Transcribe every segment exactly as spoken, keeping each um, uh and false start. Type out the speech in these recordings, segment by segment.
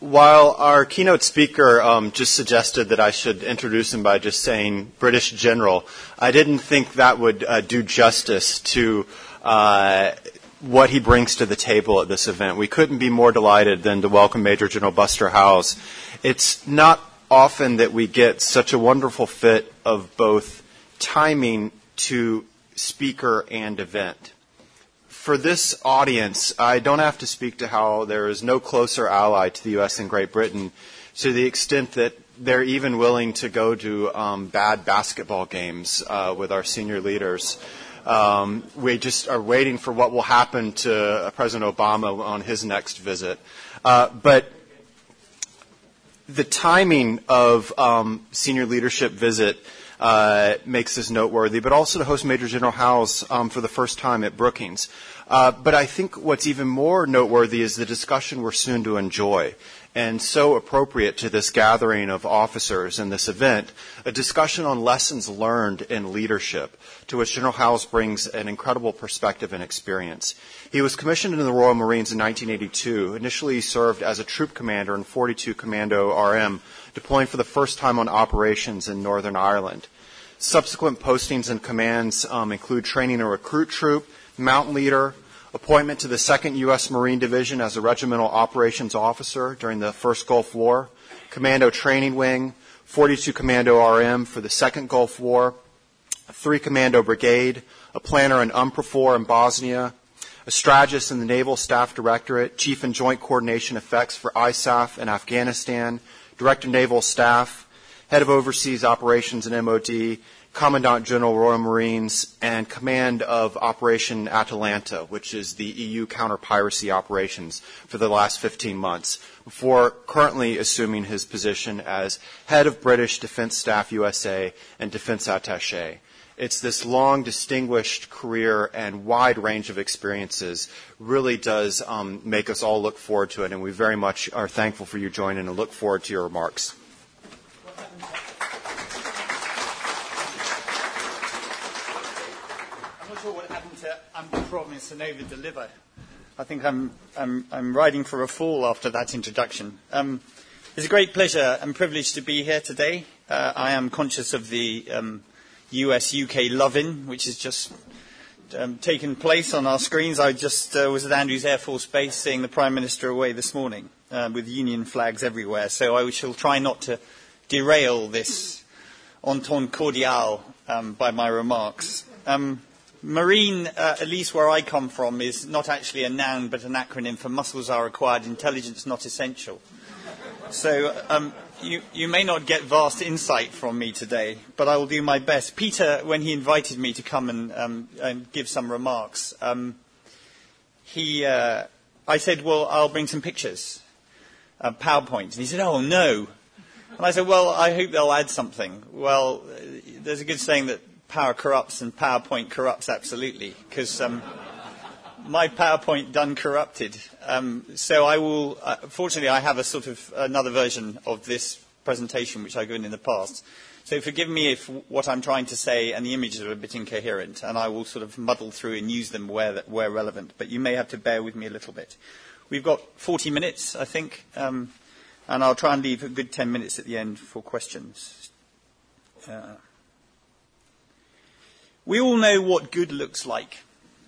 while our keynote speaker um, just suggested that I should introduce him by just saying British General, I didn't think that would uh, do justice to uh, what he brings to the table at this event. We couldn't be more delighted than to welcome Major General Buster Howes. It's not often that we get such a wonderful fit of both timing to speaker and event. For this audience, I don't have to speak to how there is no closer ally to the U S than Great Britain, to the extent that they're even willing to go to um, bad basketball games uh, with our senior leaders. Um, we just are waiting for what will happen to President Obama on his next visit. Uh, but the timing of um, senior leadership visit uh, makes this noteworthy, but also to host Major General Howes um, for the first time at Brookings. Uh, but I think what's even more noteworthy is the discussion we're soon to enjoy, and so appropriate to this gathering of officers and this event, a discussion on lessons learned in leadership, to which General Howes brings an incredible perspective and experience. He was commissioned into the Royal Marines in nineteen eighty-two. Initially, he served as a troop commander in forty-two Commando R M, deploying for the first time on operations in Northern Ireland. Subsequent postings and commands um, include training a recruit troop, mountain leader, appointment to the second U S Marine Division as a regimental operations officer during the First Gulf War, Commando Training Wing, forty-two Commando R M for the Second Gulf War, three Commando Brigade, a planner in UNPROFOR in Bosnia, a strategist in the Naval Staff Directorate, Chief in Joint Coordination Effects for I S A F in Afghanistan, Director Naval Staff, Head of Overseas Operations in M O D, Commandant General Royal Marines, and command of Operation Atalanta, which is the E U counter-piracy operations for the last fifteen months, before currently assuming his position as head of British Defense Staff U S A and Defense Attaché. It's this long, distinguished career and wide range of experiences really does um, make us all look forward to it, and we very much are thankful for you joining and look forward to your remarks. What happened to under-promise and over-deliver? I think I'm, I'm, I'm riding for a fall after that introduction. Um, it's a great pleasure and privilege to be here today. Uh, I am conscious of the um, U S U K love-in, which has just um, taken place on our screens. I just uh, was at Andrews Air Force Base seeing the Prime Minister away this morning uh, with Union flags everywhere. So I shall try not to derail this entente cordiale um, by my remarks. Um, Marine, uh, at least where I come from, is not actually a noun but an acronym for muscles are required, intelligence not essential. So um, you, you may not get vast insight from me today, but I will do my best. Peter, when he invited me to come and, um, and give some remarks, um, he, uh, I said, well, I'll bring some pictures, uh, PowerPoint. And he said, oh, no. And I said, well, I hope they'll add something. Well, there's a good saying that power corrupts and PowerPoint corrupts absolutely, because um, my PowerPoint done corrupted. Um, so I will, uh, fortunately I have a sort of another version of this presentation which I've given in the past. So forgive me if what I'm trying to say and the images are a bit incoherent, and I will sort of muddle through and use them where, where relevant, but you may have to bear with me a little bit. We've got forty minutes, I think, um, and I'll try and leave a good ten minutes at the end for questions. Uh, We all know what good looks like.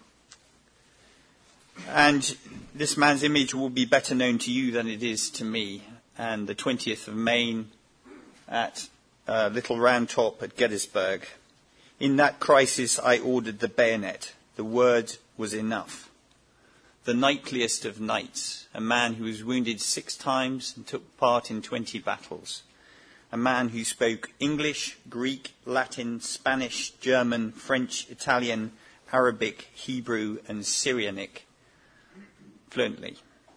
And this man's image will be better known to you than it is to me. And the twentieth of May at uh, Little Round Top at Gettysburg. In that crisis, I ordered the bayonet. The word was enough. The knightliest of knights, a man who was wounded six times and took part in twenty battles. A man who spoke English, Greek, Latin, Spanish, German, French, Italian, Arabic, Hebrew, and Syrianic fluently.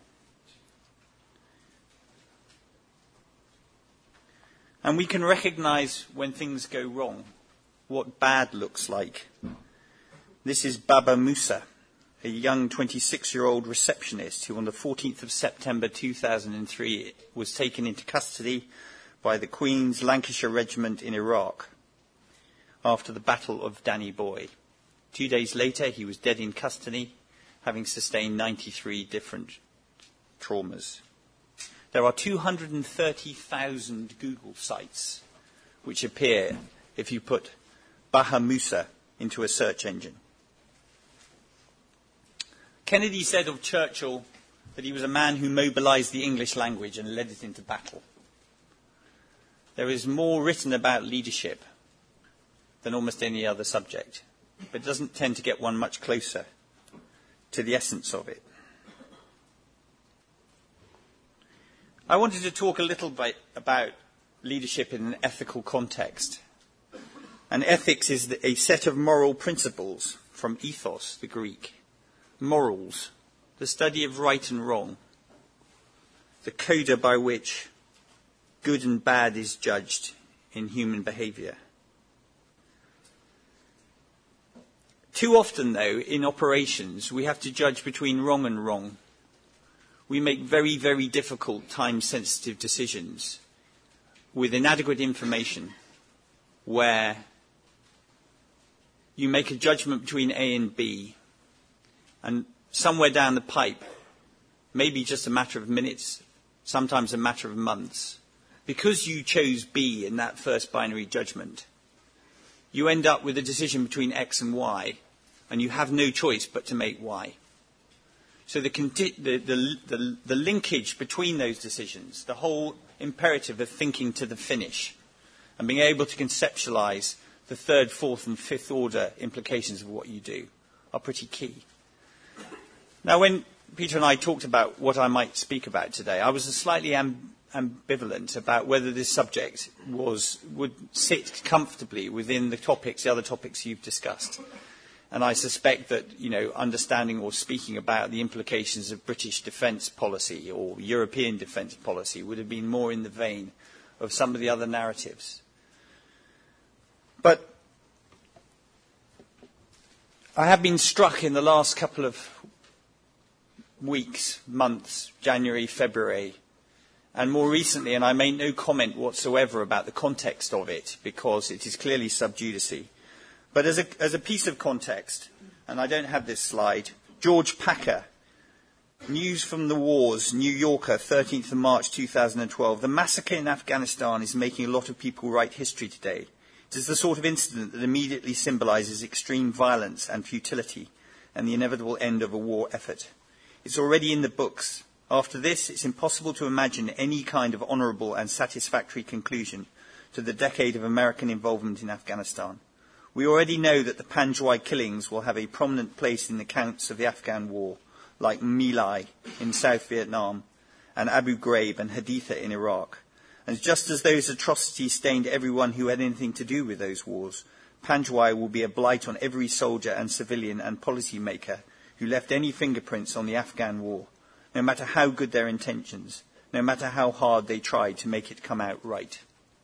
And we can recognize when things go wrong, what bad looks like. This is Baba Musa, a young twenty-six-year-old receptionist who on the fourteenth of September two thousand three was taken into custody by the Queen's Lancashire Regiment in Iraq after the Battle of Danny Boy. Two days later, he was dead in custody, having sustained ninety-three different traumas. there are two hundred thirty thousand Google sites which appear if you put Baha Musa into a search engine. Kennedy said of Churchill that he was a man who mobilized the English language and led it into battle. There is more written about leadership than almost any other subject, but it doesn't tend to get one much closer to the essence of it. I wanted to talk a little bit about leadership in an ethical context. And ethics is a set of moral principles from ethos, the Greek. Morals, the study of right and wrong, the coda by which good and bad is judged in human behaviour. Too often, though, in operations, we have to judge between wrong and wrong. We make very, very difficult, time-sensitive decisions with inadequate information where you make a judgment between A and B, and somewhere down the pipe, maybe just a matter of minutes, sometimes a matter of months, because you chose B in that first binary judgment, you end up with a decision between X and Y, and you have no choice but to make Y. So the, the, the, the, the linkage between those decisions, the whole imperative of thinking to the finish, and being able to conceptualize the third, fourth, and fifth order implications of what you do, are pretty key. Now, when Peter and I talked about what I might speak about today, I was slightly amb- ambivalent about whether this subject was would sit comfortably within the topics, the other topics you've discussed. And I suspect that, you know, understanding or speaking about the implications of British defence policy or European defence policy would have been more in the vein of some of the other narratives. But I have been struck in the last couple of weeks, months, January, February, and more recently, and I made no comment whatsoever about the context of it because it is clearly sub judice. But as a, as a piece of context, and I don't have this slide, George Packer, News from the Wars, New Yorker, thirteenth of March two thousand twelve. The massacre in Afghanistan is making a lot of people write history today. It is the sort of incident that immediately symbolises extreme violence and futility and the inevitable end of a war effort. It's already in the books. After this, it's impossible to imagine any kind of honourable and satisfactory conclusion to the decade of American involvement in Afghanistan. We already know that the Panjwai killings will have a prominent place in the accounts of the Afghan war, like My Lai in South Vietnam and Abu Ghraib and Haditha in Iraq. And just as those atrocities stained everyone who had anything to do with those wars, Panjwai will be a blight on every soldier and civilian and policy maker who left any fingerprints on the Afghan war, no matter how good their intentions, no matter how hard they tried to make it come out right.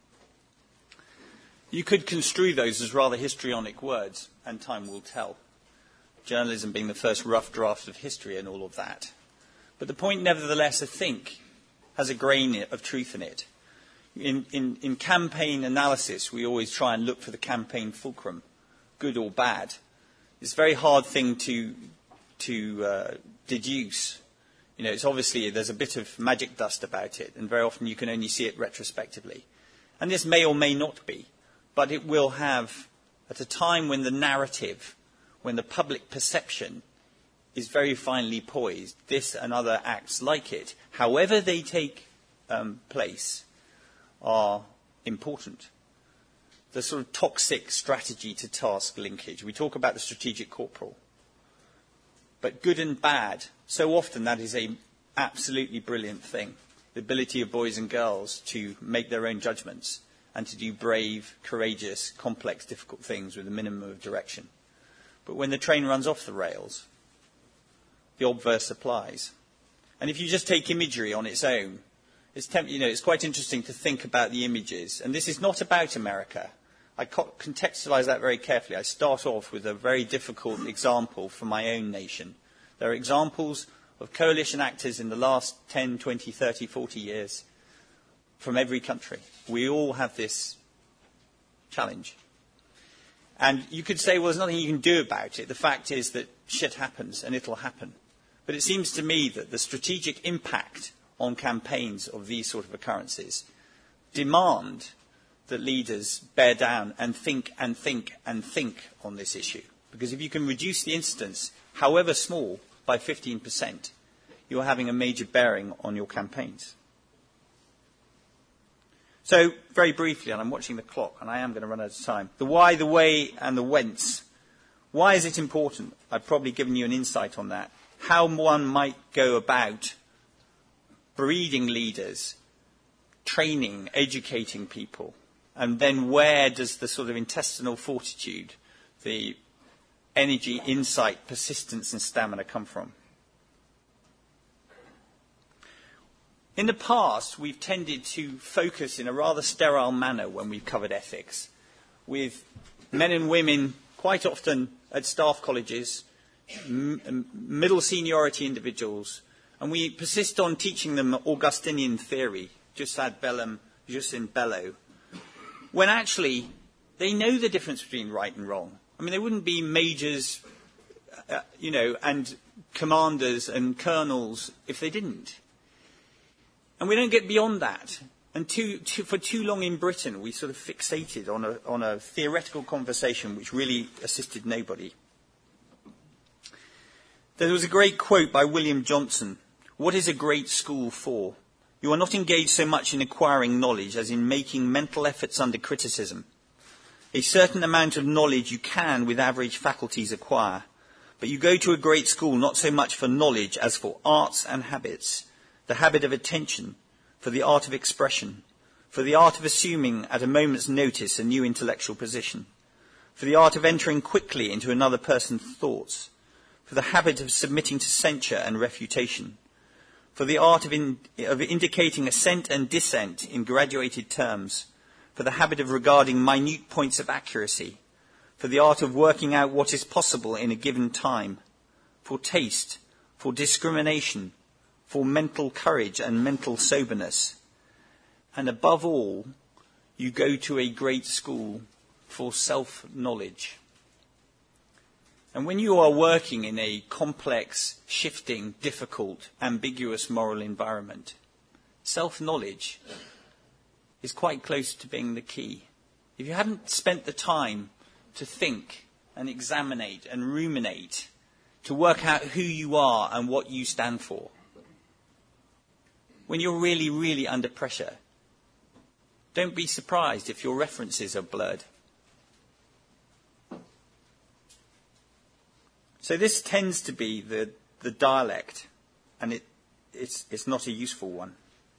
You could construe those as rather histrionic words, and time will tell. Journalism being the first rough draft of history and all of that. But the point, nevertheless, I think, has a grain of truth in it. In, in, in campaign analysis, we always try and look for the campaign fulcrum, good or bad. It's a very hard thing to to uh, deduce. You know, it's obviously, there's a bit of magic dust about it, and very often you can only see it retrospectively. And this may or may not be, but it will have, at a time when the narrative, when the public perception is very finely poised, this and other acts like it, however they take um, place, are important. The sort of toxic strategy to task linkage. We talk about the strategic corporal. But good and bad, so often that is a absolutely brilliant thing. The ability of boys and girls to make their own judgments and to do brave, courageous, complex, difficult things with a minimum of direction. But when the train runs off the rails, the obverse applies. And if you just take imagery on its own, it's, temp- you know, it's quite interesting to think about the images. And this is not about America. I contextualize that very carefully. I start off with a very difficult example for my own nation. There are examples of coalition actors in the last ten, twenty, thirty, forty years from every country. We all have this challenge. And you could say, well, there's nothing you can do about it. The fact is that shit happens and it'll happen. But it seems to me that the strategic impact on campaigns of these sort of occurrences demand that leaders bear down and think and think and think on this issue. Because if you can reduce the incidence, however small, by fifteen percent, you're having a major bearing on your campaigns. So, very briefly, and I'm watching the clock, and I am going to run out of time, the why, the way, and the whence. Why is it important? I've probably given you an insight on that. How one might go about breeding leaders, training, educating people, and then where does the sort of intestinal fortitude, the energy, insight, persistence, and stamina come from? In the past, we've tended to focus in a rather sterile manner when we've covered ethics, with men and women quite often at staff colleges, m- middle seniority individuals, and we persist on teaching them Augustinian theory, jus ad bellum, jus in bello, when actually they know the difference between right and wrong. I mean, they wouldn't be majors, uh, you know, and commanders and colonels if they didn't. And we don't get beyond that. And too, too, for too long in Britain, we sort of fixated on a, on a theoretical conversation which really assisted nobody. There was a great quote by William Johnson. What is a great school for? You are not engaged so much in acquiring knowledge as in making mental efforts under criticism. A certain amount of knowledge you can, with average faculties, acquire. But you go to a great school not so much for knowledge as for arts and habits. The habit of attention, for the art of expression, for the art of assuming at a moment's notice a new intellectual position, for the art of entering quickly into another person's thoughts, for the habit of submitting to censure and refutation, for the art of, in, of indicating assent and dissent in graduated terms, for the habit of regarding minute points of accuracy, for the art of working out what is possible in a given time, for taste, for discrimination, for mental courage and mental soberness. And above all, you go to a great school for self-knowledge. And when you are working in a complex, shifting, difficult, ambiguous moral environment, self-knowledge is quite close to being the key. If you haven't spent the time to think and examinate and ruminate, to work out who you are and what you stand for, when you're really, really under pressure, don't be surprised if your references are blurred. So this tends to be the, the dialect, and it, it's, it's not a useful one.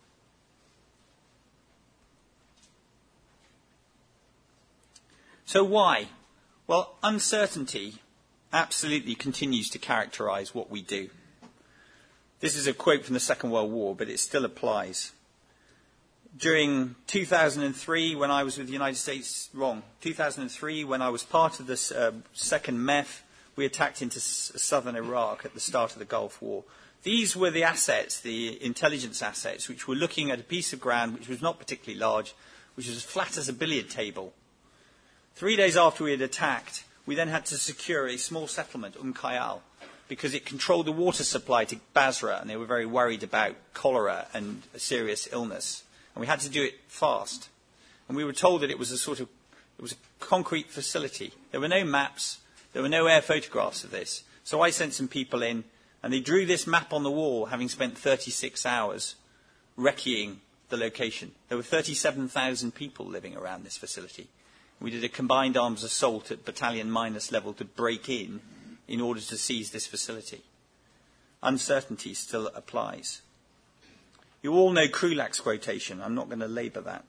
So why? Well, uncertainty absolutely continues to characterize what we do. This is a quote from the Second World War, but it still applies. During two thousand three, when I was with the United States, wrong, two thousand three, when I was part of this uh, second M E F, we attacked into s- southern Iraq at the start of the Gulf War. These were the assets, the intelligence assets, which were looking at a piece of ground which was not particularly large, which was as flat as a billiard table. Three days after we had attacked, we then had to secure a small settlement, Umm Khayal, because it controlled the water supply to Basra, and they were very worried about cholera and a serious illness. And we had to do it fast. And we were told that it was a sort of, it was a concrete facility. There were no maps, there were no air photographs of this. So I sent some people in, and they drew this map on the wall, having spent thirty-six hours recceing the location. There were thirty-seven thousand people living around this facility. We did a combined arms assault at battalion minus level to break in in order to seize this facility. Uncertainty still applies. You all know Krulak's quotation. I'm not going to labour that.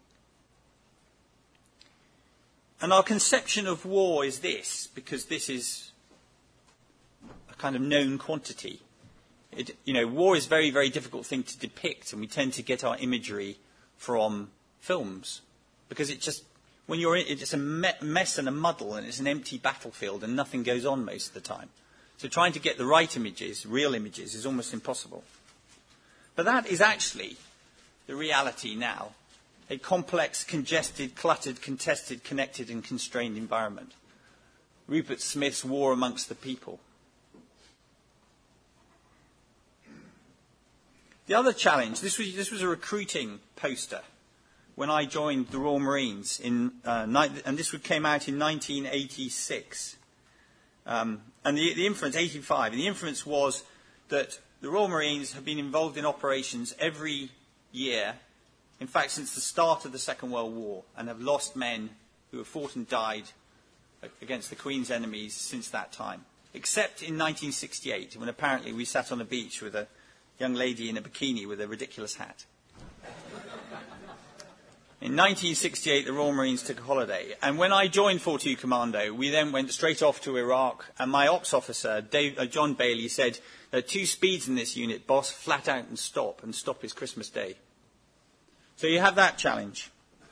And our conception of war is this, because this is a kind of known quantity. It, you know, war is a very, very difficult thing to depict, and we tend to get our imagery from films, because it just, when you're in, it's a me- mess and a muddle, and it's an empty battlefield, and nothing goes on most of the time. So trying to get the right images, real images, is almost impossible. But that is actually the reality now. A complex, congested, cluttered, contested, connected and constrained environment. Rupert Smith's War Amongst the People. The other challenge, this was, this was a recruiting poster when I joined the Royal Marines, in, uh, and this came out in nineteen eighty-six. Um, and the, the inference, eighty-five, and the inference was that the Royal Marines have been involved in operations every year, in fact, since the start of the Second World War, and have lost men who have fought and died against the Queen's enemies since that time, except in nineteen sixty-eight, when apparently we sat on a beach with a young lady in a bikini with a ridiculous hat. In nineteen sixty-eight, the Royal Marines took a holiday, and when I joined forty-two Commando, we then went straight off to Iraq, and my ops officer, Dave, uh, John Bailey, said, there are two speeds in this unit, boss, flat out and stop, and stop is Christmas Day. So you have that challenge.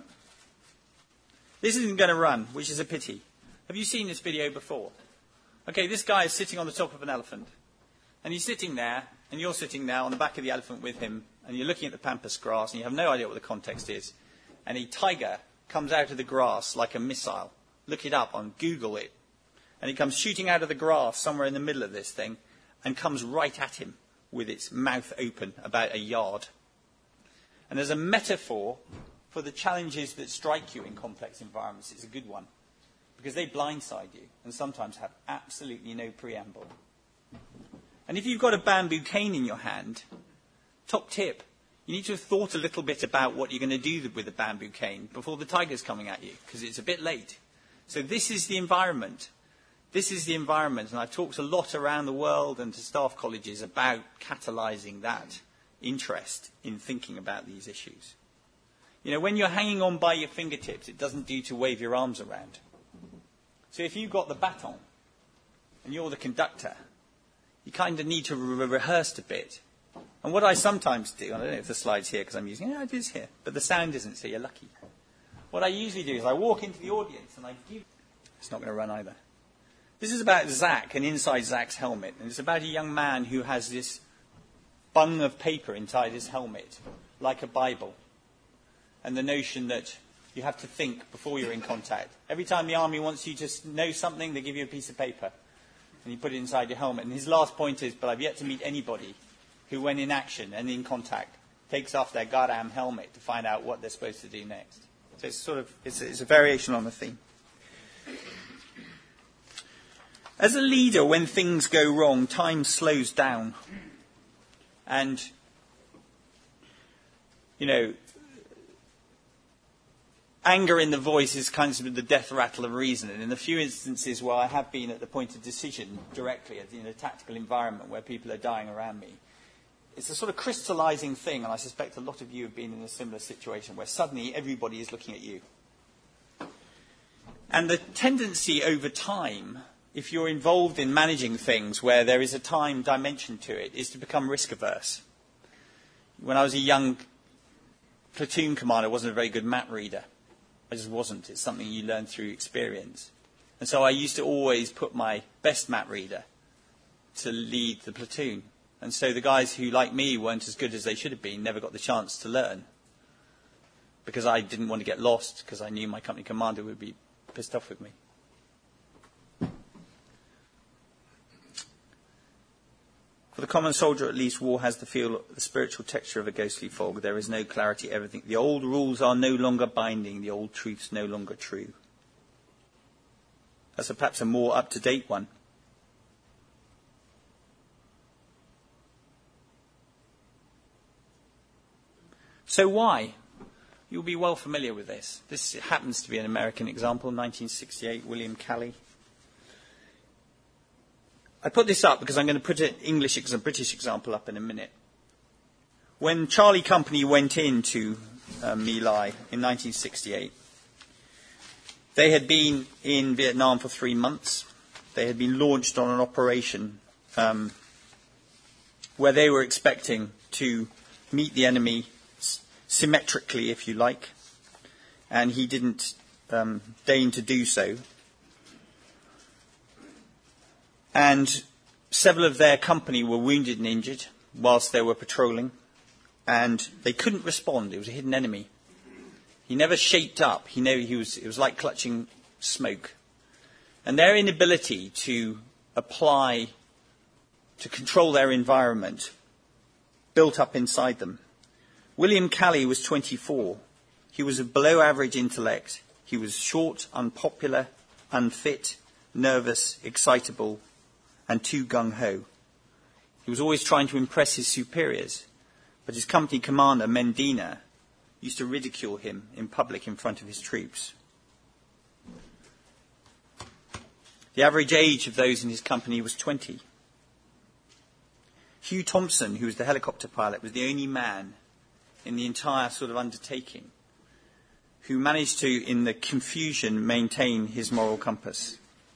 This isn't going to run, which is a pity. Have you seen this video before? Okay, this guy is sitting on the top of an elephant, and he's sitting there, and you're sitting there on the back of the elephant with him, and you're looking at the pampas grass, and you have no idea what the context is. And a tiger comes out of the grass like a missile. Look it up on Google it. And it comes shooting out of the grass somewhere in the middle of this thing and comes right at him with its mouth open about a yard. And there's a metaphor for the challenges that strike you in complex environments. It's a good one because they blindside you and sometimes have absolutely no preamble. And if you've got a bamboo cane in your hand, top tip, you need to have thought a little bit about what you're going to do with the bamboo cane before the tiger's coming at you, because it's a bit late. So this is the environment. This is the environment, and I've talked a lot around the world and to staff colleges about catalysing that interest in thinking about these issues. You know, when you're hanging on by your fingertips, it doesn't do to wave your arms around. So if you've got the baton and you're the conductor, you kind of need to re- rehearse a bit. And what I sometimes do, and I don't know if the slide's here because I'm using it, yeah, it is here, but the sound isn't, so you're lucky. What I usually do is I walk into the audience and I give... It's not going to run either. This is about Zach and inside Zach's helmet. And it's about a young man who has this bung of paper inside his helmet, like a Bible. And the notion that you have to think before you're in contact. Every time the army wants you to know something, they give you a piece of paper. And you put it inside your helmet. And his last point is, but I've yet to meet anybody who, when in action and in contact, takes off their goddamn helmet to find out what they're supposed to do next. So it's sort of, it's a, it's a variation on the theme. As a leader, when things go wrong, time slows down. And, you know, anger in the voice is kind of the death rattle of reason. And in the few instances where I have been at the point of decision directly in a tactical environment where people are dying around me, it's a sort of crystallizing thing, and I suspect a lot of you have been in a similar situation where suddenly everybody is looking at you. And the tendency over time, if you're involved in managing things where there is a time dimension to it, is to become risk averse. When I was a young platoon commander, I wasn't a very good map reader. I just wasn't. It's something you learn through experience. And so I used to always put my best map reader to lead the platoon. And so the guys who, like me, weren't as good as they should have been never got the chance to learn. Because I didn't want to get lost, because I knew my company commander would be pissed off with me. For the common soldier, at least, war has the feel, the spiritual texture of a ghostly fog. There is no clarity, everything. The old rules are no longer binding. The old truths no longer true. That's a, perhaps a more up-to-date one. So why? You'll be well familiar with this. This happens to be an American example, nineteen sixty-eight, William Calley. I put this up because I'm going to put an English, a British example up in a minute. When Charlie Company went into uh, My Lai in nineteen sixty-eight, they had been in Vietnam for three months. They had been launched on an operation um, where they were expecting to meet the enemy symmetrically, if you like, and he didn't um, deign to do so. And several of their company were wounded and injured whilst they were patrolling, and they couldn't respond. It was a hidden enemy. He never shaped up. He knew he was. It was like clutching smoke, and their inability to apply, to control their environment, built up inside them. William Calley was twenty-four. He was of below average intellect. He was short, unpopular, unfit, nervous, excitable, and too gung-ho. He was always trying to impress his superiors, but his company commander, Mendina, used to ridicule him in public in front of his troops. The average age of those in his company was twenty. Hugh Thompson, who was the helicopter pilot, was the only man in the entire sort of undertaking who managed to, in the confusion, maintain his moral compass.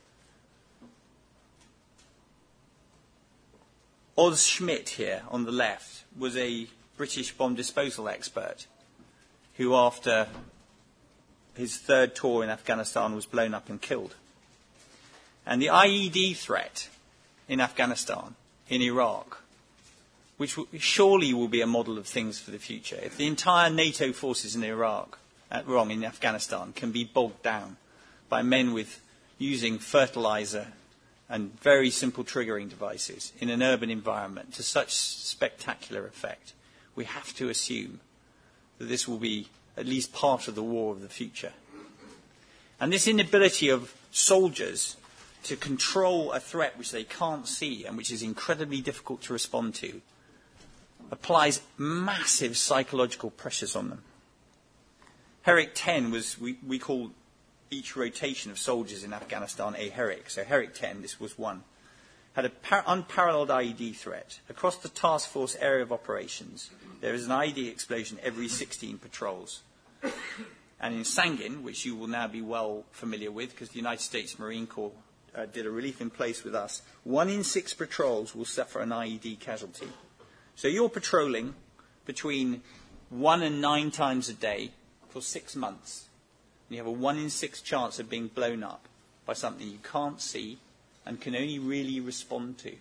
Oz Schmidt here on the left was a British bomb disposal expert who, after his third tour in Afghanistan, was blown up and killed. And the I E D threat in Afghanistan, in Iraq, which surely will be a model of things for the future. If the entire NATO forces in Iraq, uh, wrong, in Afghanistan, can be bogged down by men with using fertilizer and very simple triggering devices in an urban environment to such spectacular effect, we have to assume that this will be at least part of the war of the future. And this inability of soldiers to control a threat which they can't see and which is incredibly difficult to respond to applies massive psychological pressures on them. Herrick ten was, we, we call each rotation of soldiers in Afghanistan a Herrick. So Herrick ten, this was one, had an par- unparalleled I E D threat. Across the task force area of operations, there is an I E D explosion every sixteen patrols. And in Sangin, which you will now be well familiar with because the United States Marine Corps uh, did a relief in place with us, one in six patrols will suffer an I E D casualty. So you're patrolling between one and nine times a day for six months. And you have a one in six chance of being blown up by something you can't see and can only really respond to.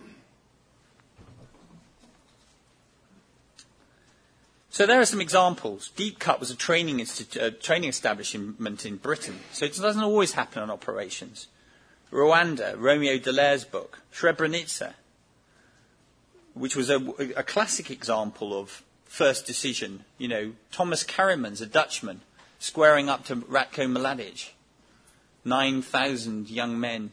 So there are some examples. Deep Cut was a training, institu- uh, training establishment in Britain, so it doesn't always happen on operations. Rwanda, Romeo Dallaire's book. Srebrenica, which was a, a classic example of first decision. You know, Thomas Karreman's a Dutchman, squaring up to Ratko Mladic. nine thousand young men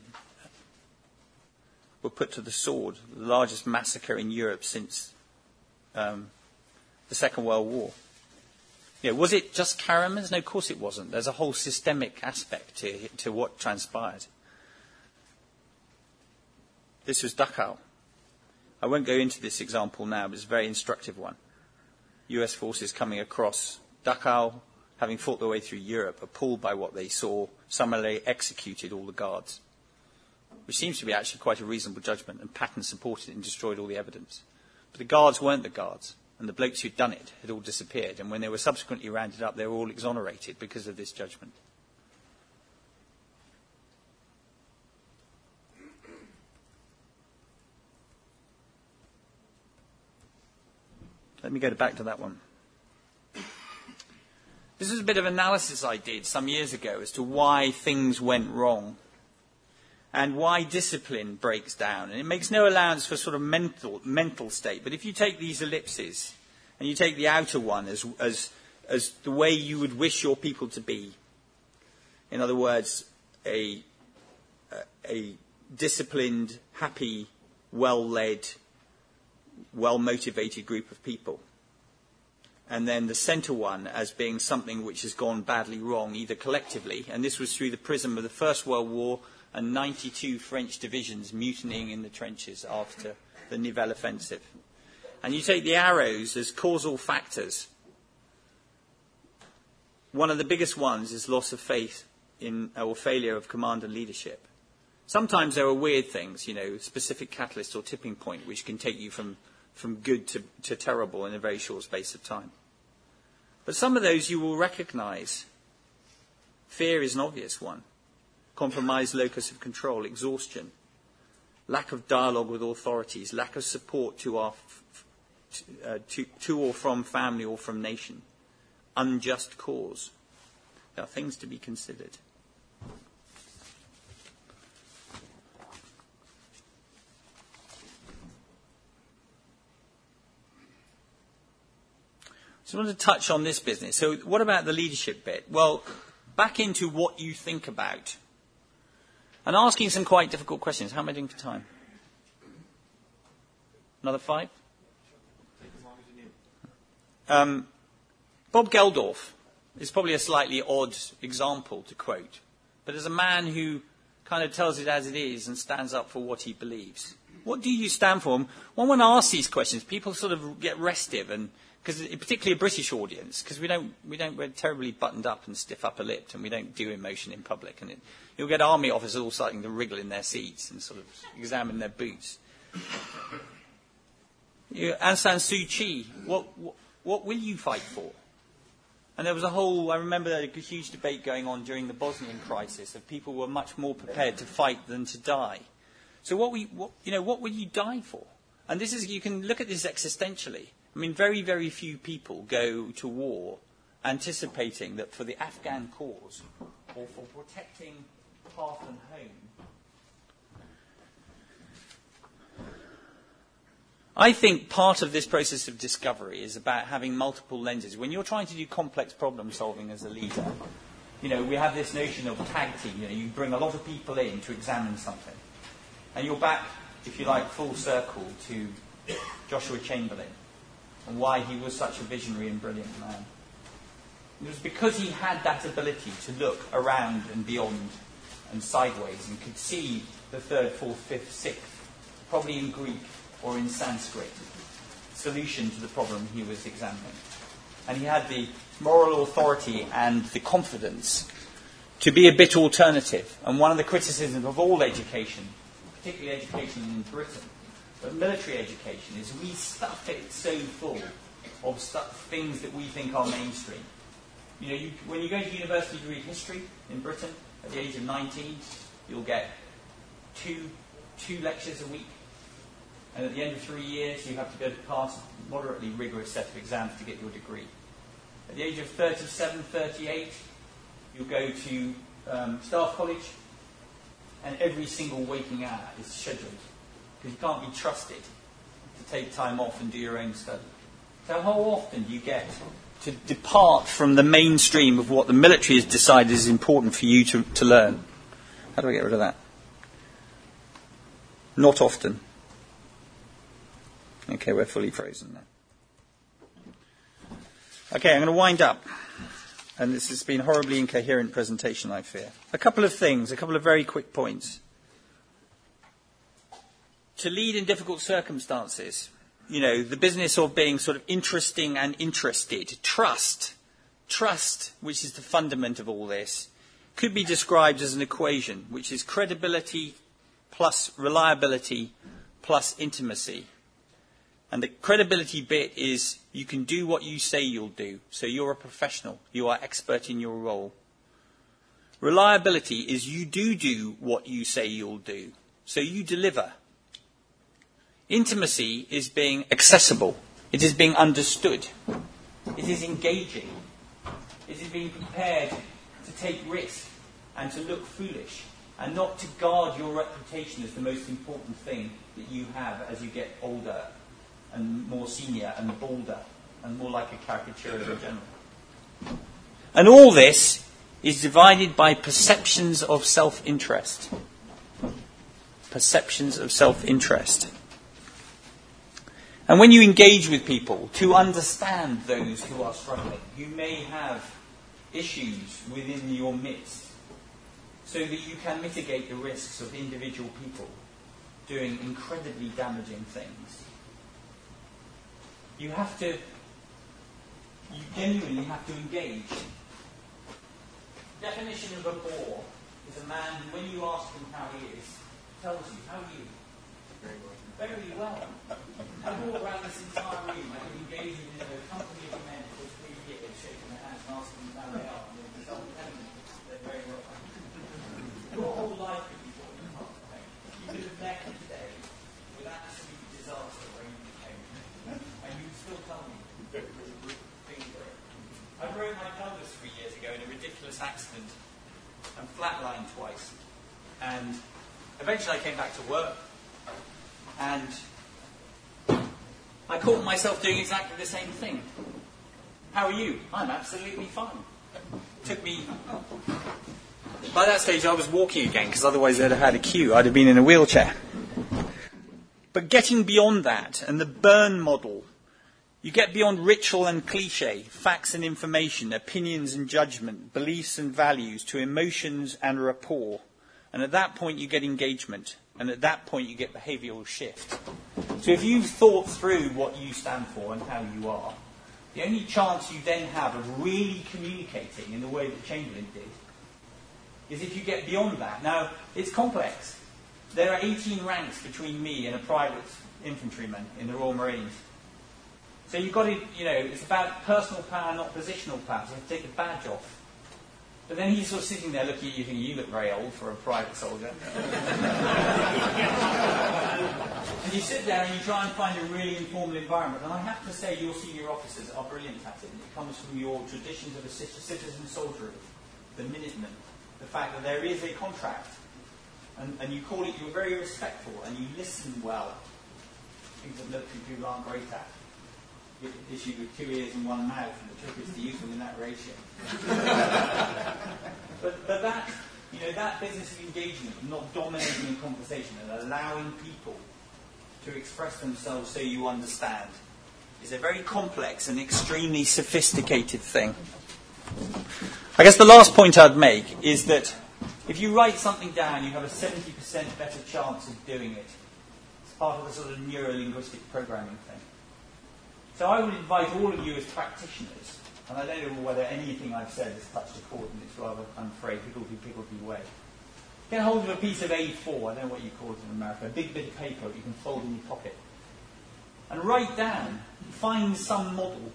were put to the sword, the largest massacre in Europe since um, the Second World War. You know, was it just Karreman's? No, of course it wasn't. There's a whole systemic aspect to, to what transpired. This was Dachau. I won't go into this example now, but it's a very instructive one. U S forces coming across Dachau, having fought their way through Europe, appalled by what they saw, summarily executed all the guards, which seems to be actually quite a reasonable judgment, and Patton supported it and destroyed all the evidence. But the guards weren't the guards, and the blokes who'd done it had all disappeared, and when they were subsequently rounded up, they were all exonerated because of this judgment. Let me go back to that one. This was a bit of analysis I did some years ago as to why things went wrong and why discipline breaks down. And it makes no allowance for sort of mental mental state. But if you take these ellipses and you take the outer one as as as the way you would wish your people to be, in other words, a a, a disciplined, happy, well-led, well-motivated group of people. And then the centre one as being something which has gone badly wrong, either collectively, and this was through the prism of the First World War and ninety-two French divisions mutinying in the trenches after the Nivelle offensive. And you take the arrows as causal factors. One of the biggest ones is loss of faith in or failure of command and leadership. Sometimes there are weird things, you know, specific catalyst or tipping point, which can take you from, from good to, to terrible in a very short space of time. But some of those you will recognise. Fear is an obvious one. Compromised locus of control, exhaustion, lack of dialogue with authorities, lack of support to, our, uh, to, to or from family or from nation, unjust cause. There are things to be considered. So I want to touch on this business. So what about the leadership bit? Well, back into what you think about. And asking some quite difficult questions. How am I doing for time? Another five? Um, Bob Geldof is probably a slightly odd example to quote, but as a man who kind of tells it as it is and stands up for what he believes. What do you stand for? When one asks these questions, people sort of get restive, and because particularly a British audience, because we don't we don't we're terribly buttoned up and stiff upper lipped, and we don't do emotion in public, and it, you'll get army officers all starting to wriggle in their seats and sort of examine their boots. You, Aung San Suu Kyi, what, what what will you fight for? And there was a whole, I remember a huge debate going on during the Bosnian crisis of people were much more prepared to fight than to die. So what, we, what, you know, what would you die for? And this is, you can look at this existentially. I mean, very, very few people go to war anticipating that for the Afghan cause or for protecting hearth and home. I think part of this process of discovery is about having multiple lenses. When you're trying to do complex problem solving as a leader, you know, we have this notion of tag team. You know, you bring a lot of people in to examine something. And you're back, if you like, full circle to Joshua Chamberlain and why he was such a visionary and brilliant man. It was because he had that ability to look around and beyond and sideways and could see the third, fourth, fifth, sixth, probably in Greek or in Sanskrit, solution to the problem he was examining. And he had the moral authority and the confidence to be a bit alternative. And one of the criticisms of all education, particularly education in Britain, but military education, is we stuff it so full of stuff, things that we think are mainstream. You know, you, when you go to university to read history in Britain, at the age of nineteen, you'll get two, two lectures a week. And at the end of three years, you have to go to pass a moderately rigorous set of exams to get your degree. At the age of thirty-seven, thirty-eight, you'll go to um, staff college, and every single waking hour is scheduled, because you can't be trusted to take time off and do your own study. So how often do you get to depart from the mainstream of what the military has decided is important for you to, to learn? How do I get rid of that? Not often. Okay, we're fully frozen now. Okay, I'm going to wind up. And this has been a horribly incoherent presentation, I fear. A couple of things, a couple of very quick points. To lead in difficult circumstances, you know, the business of being sort of interesting and interested, trust, trust, which is the fundament of all this, could be described as an equation, which is credibility plus reliability plus intimacy. And the credibility bit is you can do what you say you'll do. So you're a professional. You are expert in your role. Reliability is you do do what you say you'll do. So you deliver. Intimacy is being accessible. It is being understood. It is engaging. It is being prepared to take risk and to look foolish and not to guard your reputation as the most important thing that you have as you get older and more senior and bolder and more like a caricature of a general. And all this is divided by perceptions of self-interest. Perceptions of self-interest. And when you engage with people to understand those who are struggling, you may have issues within your midst so that you can mitigate the risks of individual people doing incredibly damaging things. You have to, you genuinely have to engage. Definition of a bore is a man who, when you ask him how he is, tells you, how are you? Very well. Very well. I walk around this entire room, I can engage with a company of men for three years, shaking their hands and asking them how they are, and the result telling them they're very well. Your whole life could be what you can't pay. You could have left today with absolute disaster where you became, and you would still tell me things were. I broke my pelvis three years ago in a ridiculous accident and flatlined twice. And eventually I came back to work, and I caught myself doing exactly the same thing. How are you? I'm absolutely fine. Took me... By that stage, I was walking again, because otherwise they'd have had a queue. I'd have been in a wheelchair. But getting beyond that, and the Byrne model, you get beyond ritual and cliche, facts and information, opinions and judgment, beliefs and values, to emotions and rapport. And at that point, you get engagement. And at that point, you get behavioural shift. So if you've thought through what you stand for and how you are, the only chance you then have of really communicating in the way that Chamberlain did is if you get beyond that. Now, it's complex. There are eighteen ranks between me and a private infantryman in the Royal Marines. So you've got to, you know, it's about personal power, not positional power. So you have to take the badge off. But then he's sort of sitting there looking at you thinking, you look very old for a private soldier. And you sit there and you try and find a really informal environment. And I have to say, your senior officers are brilliant at it. It comes from your traditions of a citizen soldiery, the Minutemen, the fact that there is a contract. And, and you call it, you're very respectful and you listen well. Things that military people aren't great at. You're issued with two ears and one mouth, and the trick is to use them in that ratio. but, but that, you know, that business of engagement, not dominating in conversation and allowing people to express themselves so you understand, is a very complex and extremely sophisticated thing. I guess the last point I'd make is that if you write something down, you have a seventy percent better chance of doing it. It's part of the sort of neuro-linguistic programming thing. So I would invite all of you as practitioners, and I don't know whether anything I've said has touched a chord in this rather, I'm afraid, higgledy-piggledy way. Get hold of a piece of A four, I don't know what you call it in America, a big bit of paper that you can fold in your pocket. And write down, find some model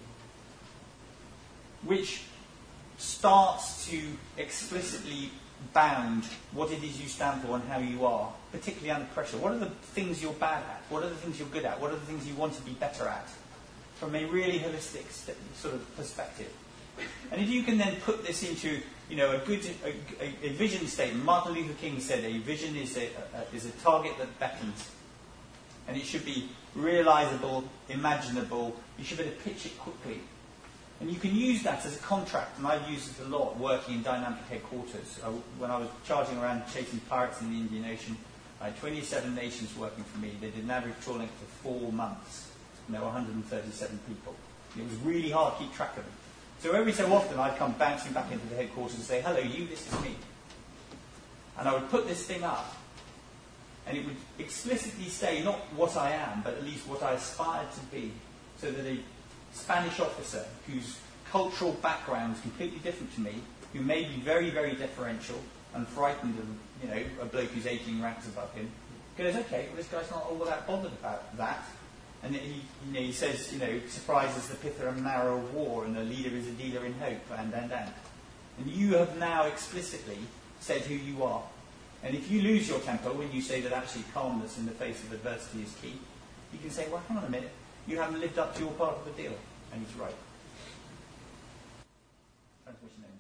which starts to explicitly bound what it is you stand for and how you are, particularly under pressure. What are the things you're bad at? What are the things you're good at? What are the things you want to be better at? From a really holistic st- sort of perspective. And if you can then put this into, you know, a good a, a, a vision statement. Martin Luther King said a vision is a, a, is a target that beckons. And it should be realizable, imaginable. You should be able to pitch it quickly. And you can use that as a contract, and I've used it a lot working in dynamic headquarters. I, when I was charging around chasing pirates in the Indian Ocean, I had twenty-seven nations working for me. They did an average trawl length of four months. And there were one hundred thirty-seven people. It was really hard to keep track of them. So every so often I'd come bouncing back into the headquarters and say, hello, you, this is me. And I would put this thing up, and it would explicitly say not what I am, but at least what I aspired to be, so that a Spanish officer whose cultural background is completely different to me, who may be very, very deferential and frightened of, you know, a bloke who's eighteen ranks above him, goes, okay, well, this guy's not all that bothered about that. And he, you know, he says, you know, surprise is the pither and marrow of war, and a leader is a dealer in hope, and, and, and. And you have now explicitly said who you are. And if you lose your temper when you say that actually calmness in the face of adversity is key, you can say, well, hang on a minute, you haven't lived up to your part of the deal. And he's right. Transmission ends.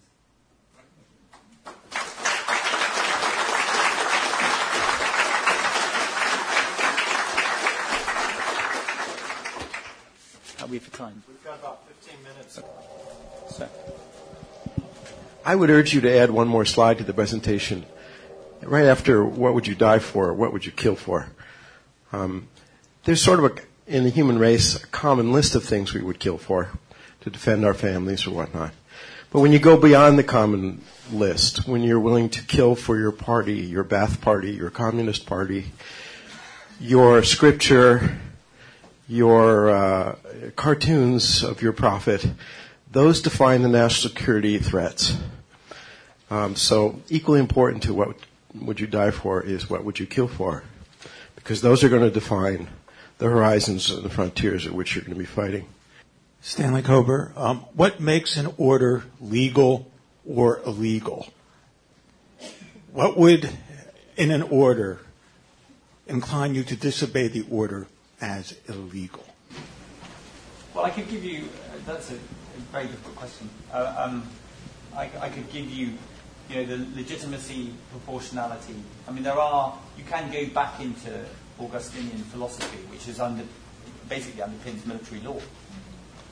How are we for time? We've got about fifteen minutes. So. I would urge you to add one more slide to the presentation. Right after what would you die for, what would you kill for? Um, there's sort of a, in the human race, a common list of things we would kill for to defend our families or whatnot. But when you go beyond the common list, when you're willing to kill for your party, your Ba'ath Party, your Communist Party, your scripture, your uh, cartoons of your prophet, those define the national security threats. Um, so equally important to what would you die for is what would you kill for, because those are going to define the horizons and the frontiers at which you're going to be fighting. Stanley Kober, um, what makes an order legal or illegal? What would, in an order, incline you to disobey the order as illegal? Well, I could give you, uh, that's a, a very difficult question. Uh, um, I, I could give you, you know, the legitimacy, proportionality. I mean, there are, you can go back into Augustinian philosophy, which is under, basically underpins military law.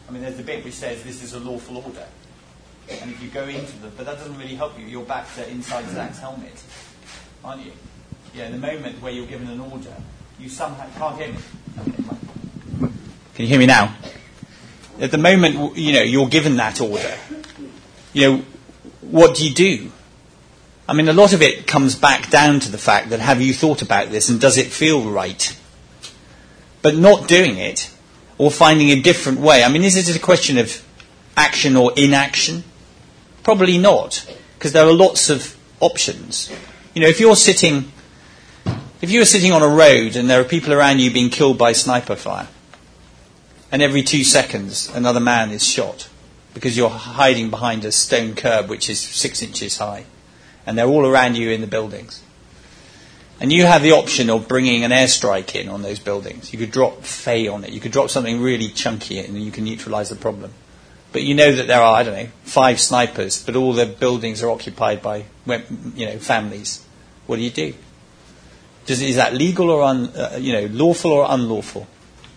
I mean, there's the bit which says this is a lawful order. And if you go into them, but that doesn't really help you. You're back to inside Zach's helmet, aren't you? Yeah, the moment where you're given an order, you somehow can't hear me. Okay. Can you hear me now? At the moment, you know, you're given that order. You know, what do you do? I mean, a lot of it comes back down to the fact that have you thought about this and does it feel right? But not doing it or finding a different way. I mean, is it a question of action or inaction? Probably not, because there are lots of options. You know, if you're sitting, if you're sitting on a road and there are people around you being killed by sniper fire, and every two seconds another man is shot because you're hiding behind a stone curb which is six inches high, and they're all around you in the buildings, and you have the option of bringing an airstrike in on those buildings. You could drop F A on it. You could drop something really chunky and you can neutralise the problem. But you know that there are, I don't know, five snipers, but all the buildings are occupied by, you know, families. What do you do? Does, is that legal or, un, uh, you know, lawful or unlawful?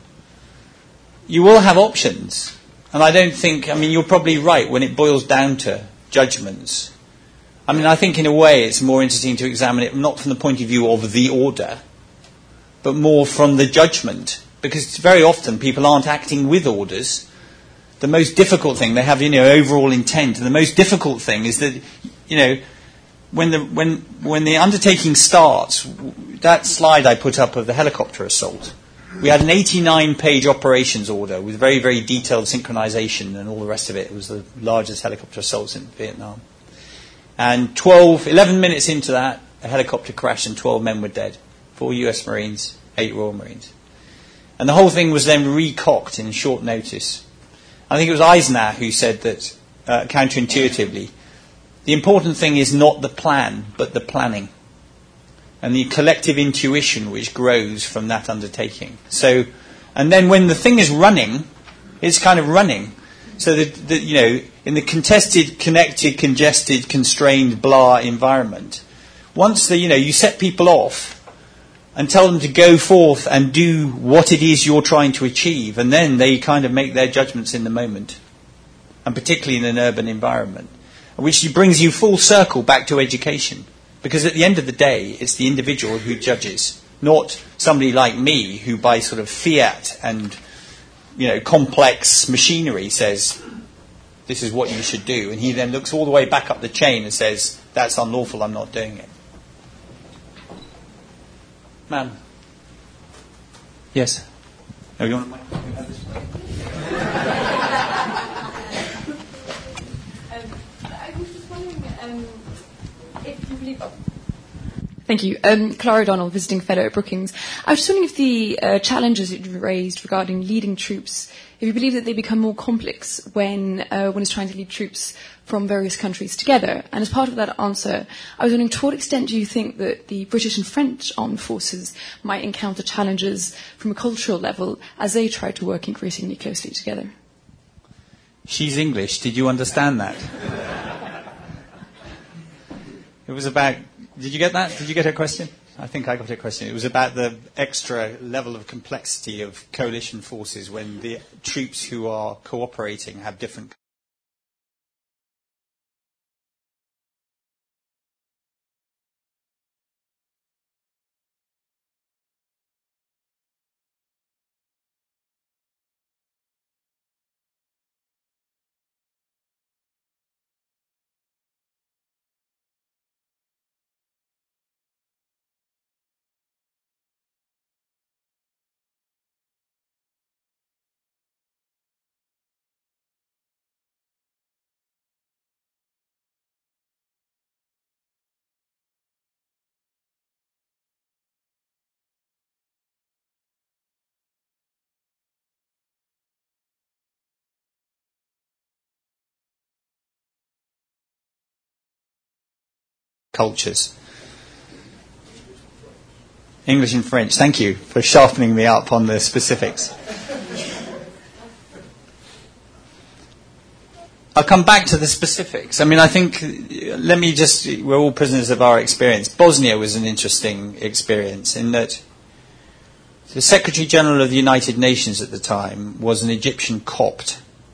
You will have options. And I don't think, I mean, you're probably right when it boils down to judgments. I mean, I think in a way it's more interesting to examine it not from the point of view of the order, but more from the judgment. Because very often people aren't acting with orders. The most difficult thing, they have, you know, overall intent, and the most difficult thing is that, you know, when the when when the undertaking starts, that slide I put up of the helicopter assault, we had an eighty-nine page operations order with very, very detailed synchronization and all the rest of it. It was the largest helicopter assaults in Vietnam. And twelve, eleven minutes into that, a helicopter crashed and twelve men were dead. Four U S Marines, eight Royal Marines. And the whole thing was then recocked in short notice. I think it was Eisenhower who said that, uh, counterintuitively, the important thing is not the plan, but the planning. And the collective intuition which grows from that undertaking. So, and then when the thing is running, it's kind of running. So that, that, you know, in the contested, connected, congested, constrained, blah environment, once the, you know, you set people off and tell them to go forth and do what it is you're trying to achieve, and then they kind of make their judgments in the moment, and particularly in an urban environment, which brings you full circle back to education. Because at the end of the day, it's the individual who judges, not somebody like me who by sort of fiat and, you know, complex machinery says, this is what you should do. And he then looks all the way back up the chain and says, that's unlawful, I'm not doing it. Ma'am. Yes? Oh, you want to have this one? I was just wondering um, if you believe... Oh. Thank you. Um, Clara O'Donnell, visiting fellow at Brookings. I was just wondering if the uh, challenges that you raised regarding leading troops, if you believe that they become more complex when uh, one is trying to lead troops from various countries together. And as part of that answer, I was wondering to what extent do you think that the British and French armed forces might encounter challenges from a cultural level as they try to work increasingly closely together? She's English. Did you understand that? It was about... Did you get that? Did you get her question? I think I got her question. It was about the extra level of complexity of coalition forces when the troops who are cooperating have different... cultures. English and French. Thank you for sharpening me up on the specifics. I'll come back to the specifics. I mean, I think, let me just, we're all prisoners of our experience. Bosnia was an interesting experience in that the Secretary General of the United Nations at the time was an Egyptian Copt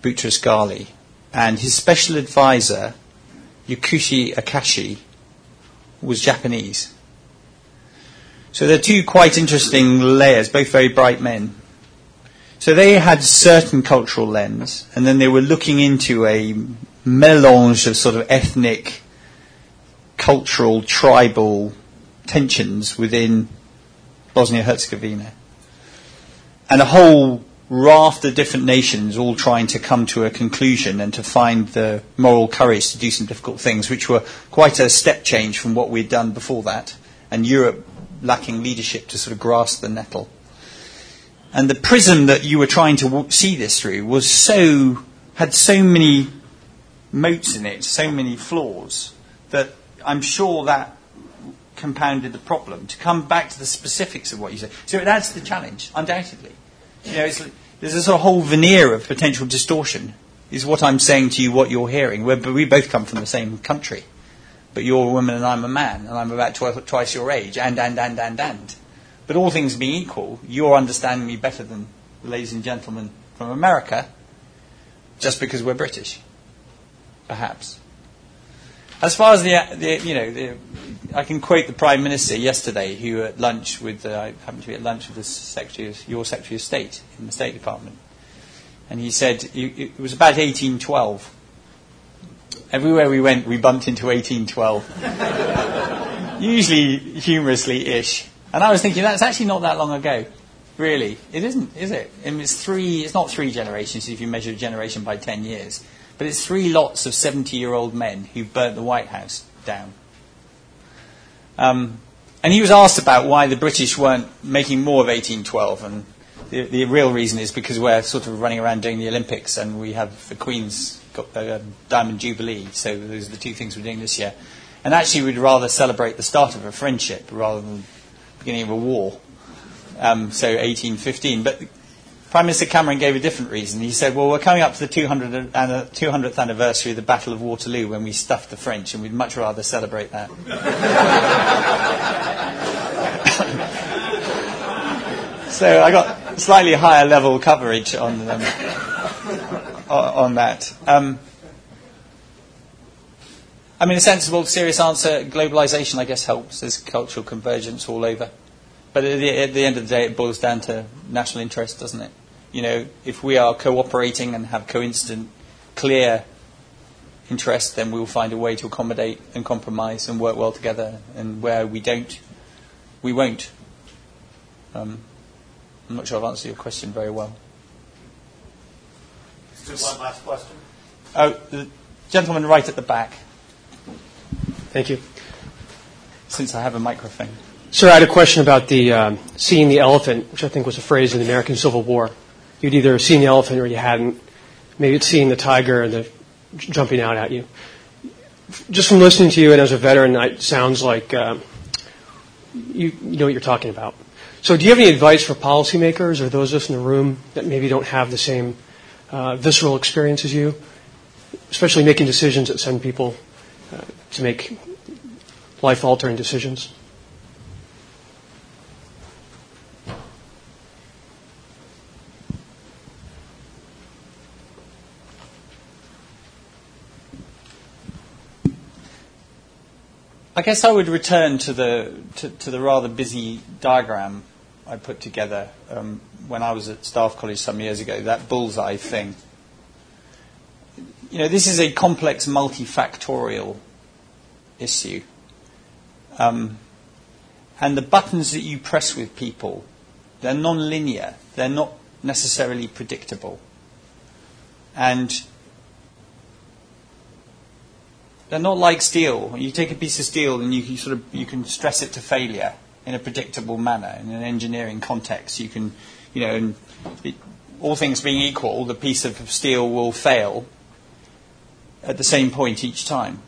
Boutros Ghali, and his special advisor, Yasushi Akashi, was Japanese. So they're two quite interesting layers, both very bright men. So they had certain cultural lens, and then they were looking into a melange of sort of ethnic, cultural, tribal tensions within Bosnia-Herzegovina. And a whole raft of different nations all trying to come to a conclusion and to find the moral courage to do some difficult things, which were quite a step change from what we'd done before that, and Europe lacking leadership to sort of grasp the nettle. And the prism that you were trying to w- see this through was so, had so many motes in it, so many flaws, that I'm sure that compounded the problem. To come back to the specifics of what you said. So it adds to the challenge, undoubtedly. You know, it's, there's a sort of whole veneer of potential distortion, is what I'm saying to you, what you're hearing. We're, we both come from the same country. But you're a woman and I'm a man, and I'm about twi- twice your age, and, and, and, and, and. But all things being equal, you're understanding me better than the ladies and gentlemen from America, just because we're British, perhaps. As far as the, the you know, the, I can quote the Prime Minister yesterday, who at lunch with, uh, I happened to be at lunch with the Secretary of, your Secretary of State in the State Department, and he said it was about eighteen twelve. Everywhere we went, we bumped into eighteen twelve. Usually humorously-ish. And I was thinking, that's actually not that long ago. Really. It isn't, is it? I mean, it's three, it's not three generations if you measure a generation by ten years. But it's three lots of seventy-year-old men who burnt the White House down. Um, and he was asked about why the British weren't making more of eighteen twelve. And the, the real reason is because we're sort of running around doing the Olympics and we have the Queen's got the Diamond Jubilee. So those are the two things we're doing this year. And actually we'd rather celebrate the start of a friendship rather than the beginning of a war. Um, so eighteen fifteen. But Prime Minister Cameron gave a different reason. He said, well, we're coming up to the two hundredth anniversary of the Battle of Waterloo when we stuffed the French, and we'd much rather celebrate that. So I got slightly higher level coverage on um, on that. Um, I mean, a sensible, serious answer, globalisation, I guess, helps. There's cultural convergence all over. But at the, at the end of the day, it boils down to national interest, doesn't it? You know, if we are cooperating and have coincident, clear interest, then we'll find a way to accommodate and compromise and work well together. And where we don't, we won't. Um, I'm not sure I've answered your question very well. Just one last question. Oh, the gentleman right at the back. Thank you. Since I have a microphone. Sir, I had a question about the um, seeing the elephant, which I think was a phrase in the American Civil War. You'd either seen the elephant or you hadn't. Maybe it's seeing the tiger and the j- jumping out at you. Just from listening to you and as a veteran, it sounds like um, you, you know what you're talking about. So do you have any advice for policymakers or those of us in the room that maybe don't have the same uh, visceral experience as you, especially making decisions that send people uh, to make life-altering decisions? I guess I would return to the to, to the rather busy diagram I put together um, when I was at Staff College some years ago, that bullseye thing. You know, this is a complex, multifactorial issue. Um, and the buttons that you press with people, they're non-linear. They're not necessarily predictable. And they're not like steel. You take a piece of steel and you, you sort of you can stress it to failure in a predictable manner in an engineering context. You can, you know, and it, all things being equal, the piece of steel will fail at the same point each time.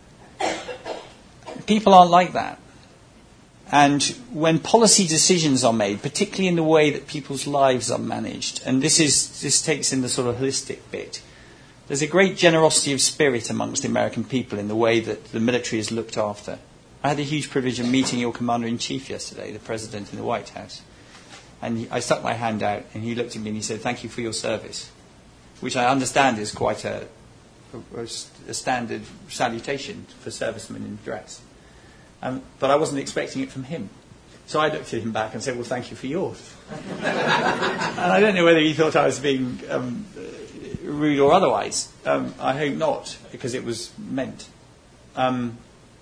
People aren't like that. And when policy decisions are made, particularly in the way that people's lives are managed, and this is this takes in the sort of holistic bit. There's a great generosity of spirit amongst the American people in the way that the military is looked after. I had the huge privilege of meeting your Commander-in-Chief yesterday, the President in the White House. And he, I stuck my hand out and he looked at me and he said, "Thank you for your service." which I understand is quite a, a, a standard salutation for servicemen in dress. Um, but I wasn't expecting it from him. So I looked at him back and said, well, thank you for yours. And I don't know whether he thought I was being um, rude or otherwise. Um, I hope not, because it was meant. Um,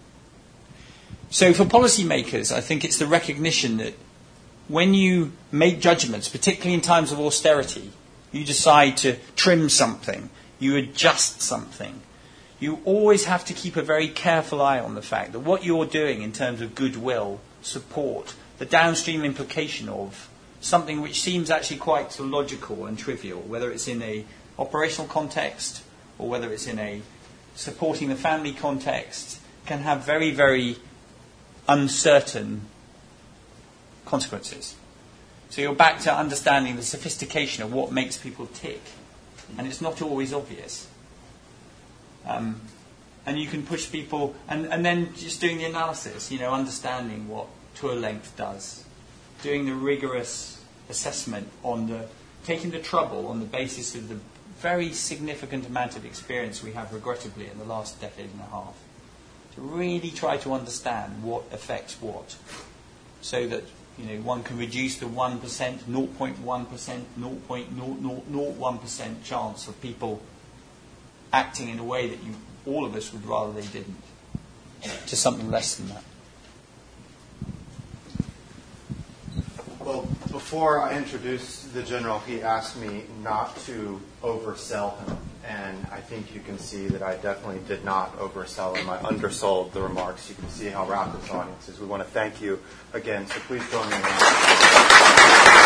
so for policymakers, I think it's the recognition that when you make judgments, particularly in times of austerity, you decide to trim something, you adjust something, you always have to keep a very careful eye on the fact that what you're doing in terms of goodwill, support, the downstream implication of something which seems actually quite logical and trivial, whether it's in a operational context or whether it's in a supporting the family context, can have very, very uncertain consequences. So you're back to understanding the sophistication of what makes people tick. And it's not always obvious. Um, and you can push people, and, and then just doing the analysis, you know, understanding what tour length does, doing the rigorous assessment on the, taking the trouble on the basis of the very significant amount of experience we have, regrettably, in the last decade and a half, to really try to understand what affects what, so that, you know, one can reduce the one percent, zero point one percent, zero point zero zero zero one percent chance of people acting in a way that you, all of us would rather they didn't, to something less than that. Well, before I introduce the General, he asked me not to oversell him. And I think you can see that I definitely did not oversell him. I undersold the remarks. You can see how rapt this audience is. We want to thank you again. So please join me in.